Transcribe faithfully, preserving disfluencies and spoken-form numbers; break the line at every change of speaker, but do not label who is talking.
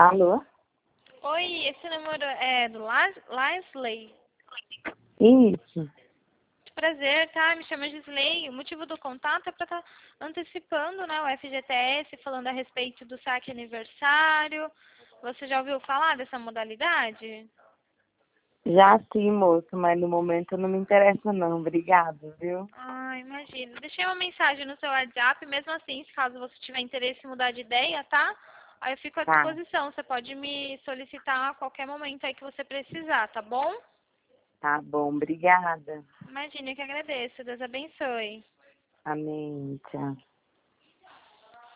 Alô?
Oi, esse número é do Las- Leslie?
Isso.
Prazer, tá? Me chamo Gisley. O motivo do contato é para estar antecipando, né, o F G T S, falando a respeito do saque aniversário. Você já ouviu falar dessa modalidade?
Já sim, moço, mas no momento não me interessa não. Obrigado, viu?
Ah, imagino. Deixei uma mensagem no seu WhatsApp, mesmo assim, se caso você tiver interesse em mudar de ideia, tá? Aí eu fico à
Tá,
disposição. Você pode me solicitar a qualquer momento aí que você precisar, tá bom?
tá bom. Obrigada.
Imagina, eu que agradeço. Deus abençoe.
Amém. Tchau.